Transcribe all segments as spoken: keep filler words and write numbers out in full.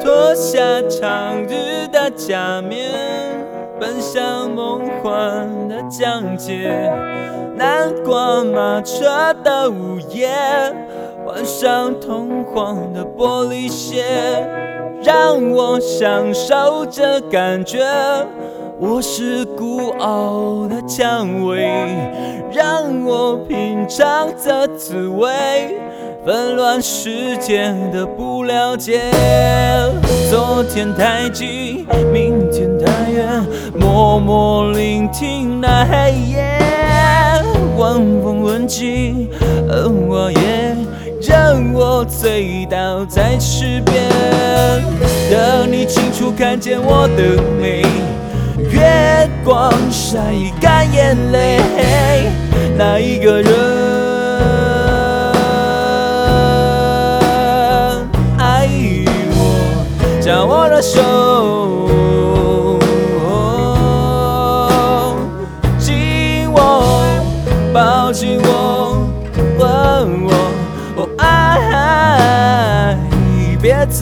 脱下长日的假面，奔向梦幻的疆界。南瓜马车的午夜，换上通黄的玻璃鞋，让我享受这感觉。我是孤傲的蔷薇，让我品尝这滋味。纷乱世界的不了解，昨天太近，明天太远，默默聆听那黑夜。晚风吻尽而我也让我醉倒在池边，等你清楚看见我的美，月光晒干眼泪。那一个人爱我，将我的手紧握，抱紧我，问我，哦爱，别走。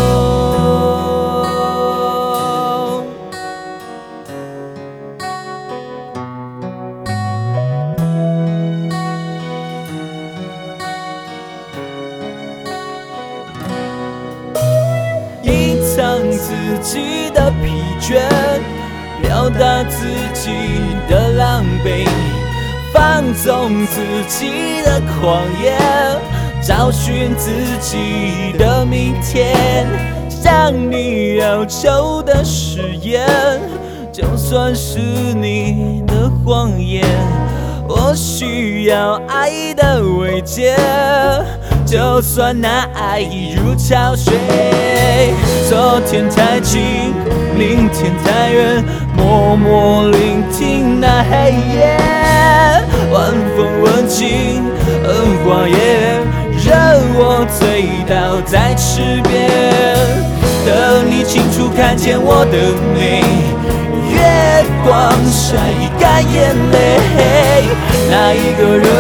自己的疲倦，表达自己的狼狈，放纵自己的狂野，找寻自己的明天。向你要求的誓言，就算是你的谎言。我需要爱的慰藉，就算那爱已如潮水。昨天太近，明天太远，默默聆听那黑夜。晚风吻尽而花叶，让我醉倒在池边。等你清楚看见我的美，月光晒干眼泪。那一个人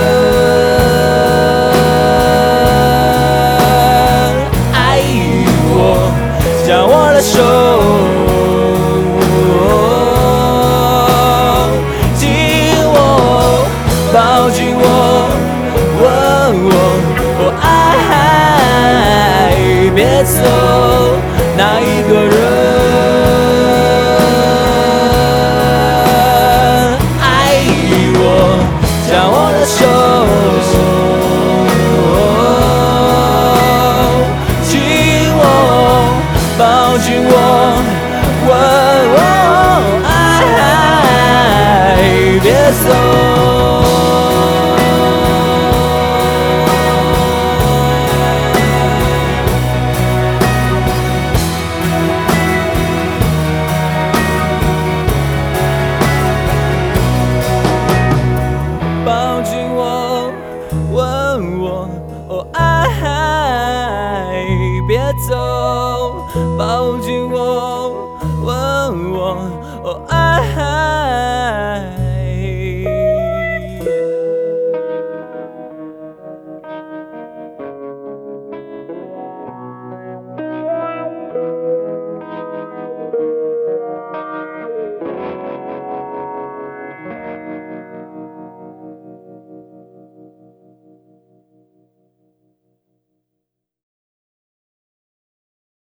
爱我，将我的手紧握，抱紧我，问我，哦爱，别走。那一个人手紧握，抱紧我，问我爱，别走。抱紧我，问我，哦爱，别走。抱紧我，问我，哦爱。